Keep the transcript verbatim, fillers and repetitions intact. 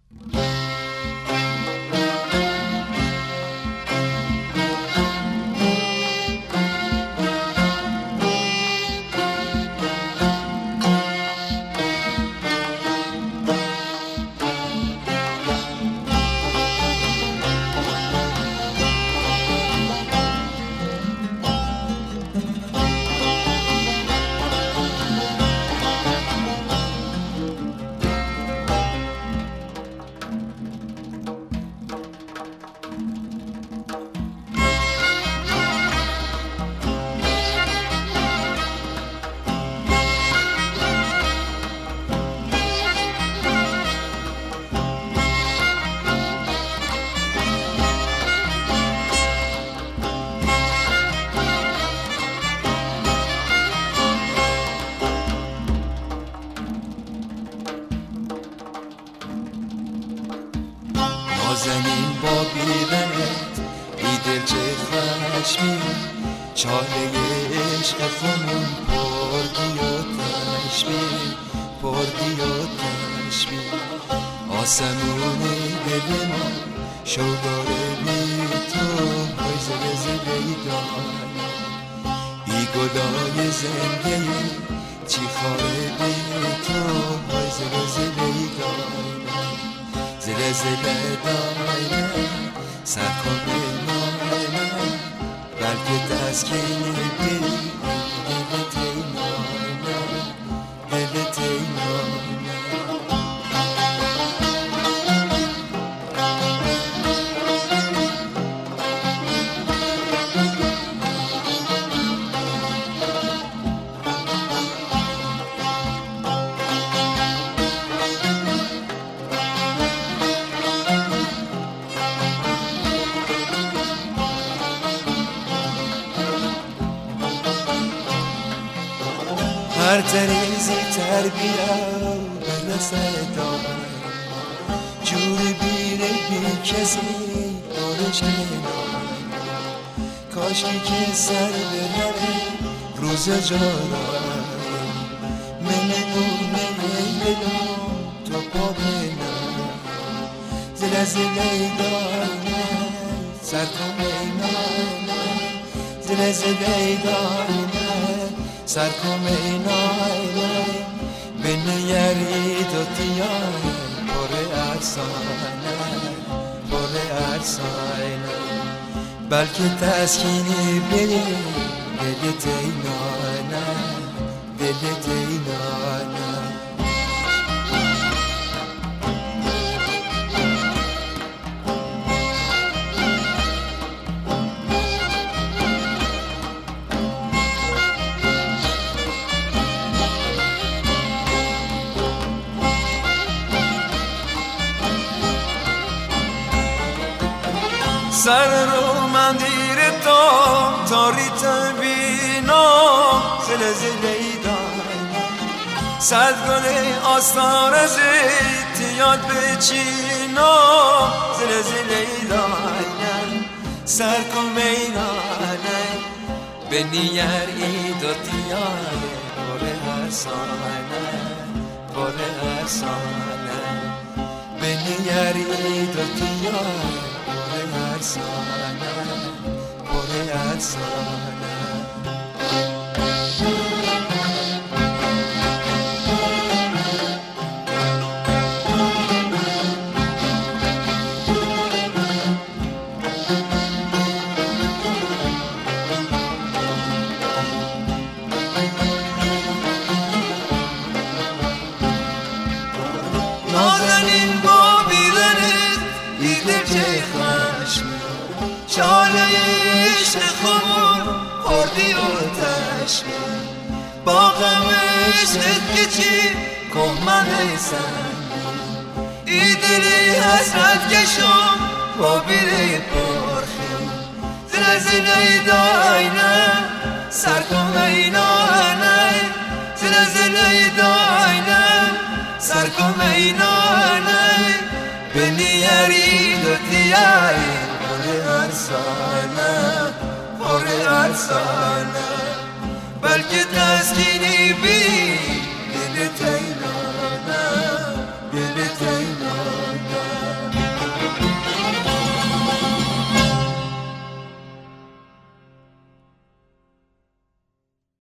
نازنین با بیدنت ای دل چه خشمی، چاله عشق خونون پردی و تشمی، پردی و تشمی. آسمون دل ما شوداره بی تو، های زل زلی دارم بی گلای زنده چی خاره بی تو، های زل زلی دارم زل زل دارم سر کن نایمم، بلکه تسکینی بی دل تیمانم، دل تیمانم. هر تریزی تربیرم برسه دامن، جوری بیره بی کسی دارش نمیم. کاشکی که سر ببره روز جانم، من نونه دلم تو پا بینم. زل زل دارم سر کن اینم، زل زل دارم سر کن اینای بین یری دوتیای پر افسانه، پر افسانه. بلکه تسکینی بری دل تینانه، دل تینانه. سر رو من دیر تا تاریت بینام، زل زلی دارم صد گل آستار زیت یاد بچینام، زل زلی دارم سر کن بینانه به نیر ای دوتیای پر افسانه، پر افسانه. به نیر ای دوتیای افسانه، پر افسانه. نازنین با بیدنت ای دل چه خشمی، چاله عشق خمون خوردی و تشمی. با غم عشقت که چی که من سنگی، ای دلی حسرت کشم با بیره پرخی. زل زل داینه سر کن اینانه، زل زل داینه سر کن اینانه به نیری دوتیای پر افسانه، پر افسانه. بلکه تسکینی بی دل تینانه، دل تینانه.